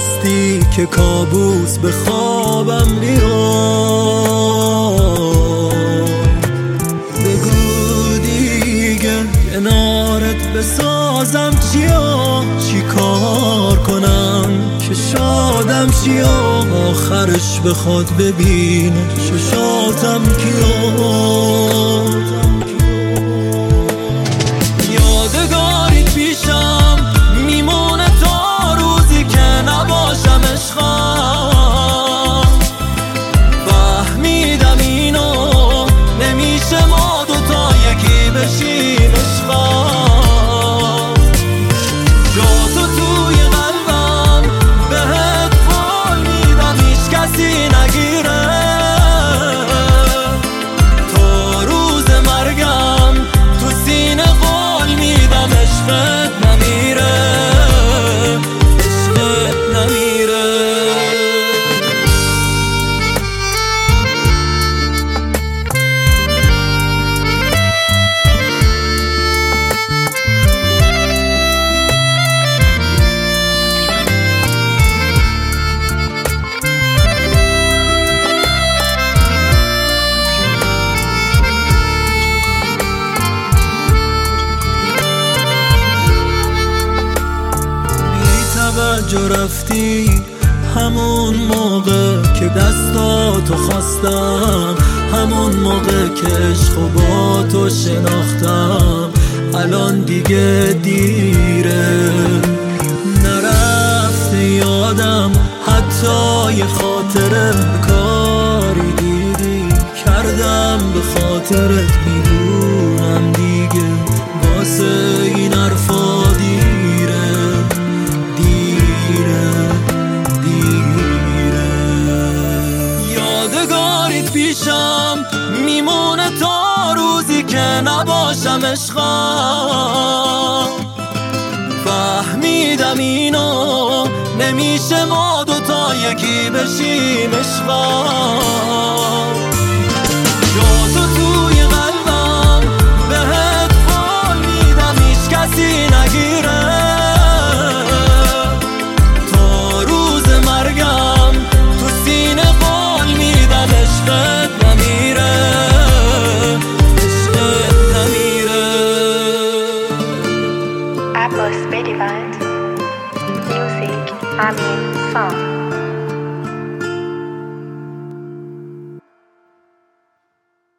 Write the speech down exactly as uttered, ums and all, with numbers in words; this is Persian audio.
هستی که کابوس به خوابم میاد. بگو دیگه کنارت بسازم چیا، چی کار کنم که شادم چیا، آخرش بخواد ببینه چشاتم کیا. یادگاریت پیشم میمونه تا روزی که نباشم عشقم. فهمیدم اینو نمیشه ما دوتا یکی بشیم عشقم. جا تو توی قلبم بهت قول میدم هیچ کسی نگیره. تا روز مرگم تو سینه قول میدم عشقت نمیره، عشقت نمیره. جو رفتی همون موقع که دستاتو خواستم، همون موقع که عشق و با تو شناختم. الان دیگه دیره، نرفته یادم حتی یه خاطره. کاری دیدی کردم به خاطرت، میدونم دیگه واسه این حرفا دیره. پیشم میمونه تا روزی که نباشم عشقم. فهمیدم اینو نمیشه ما دوتا یکی بشیم عشقم. جا تو توی قلبم بهت قول میدم هیچ کسی نگیره. تا روز مرگم تو سینه قول میدم عشقت نمیره، عشقت نمیره. Abbas Bedivant Music Amin Song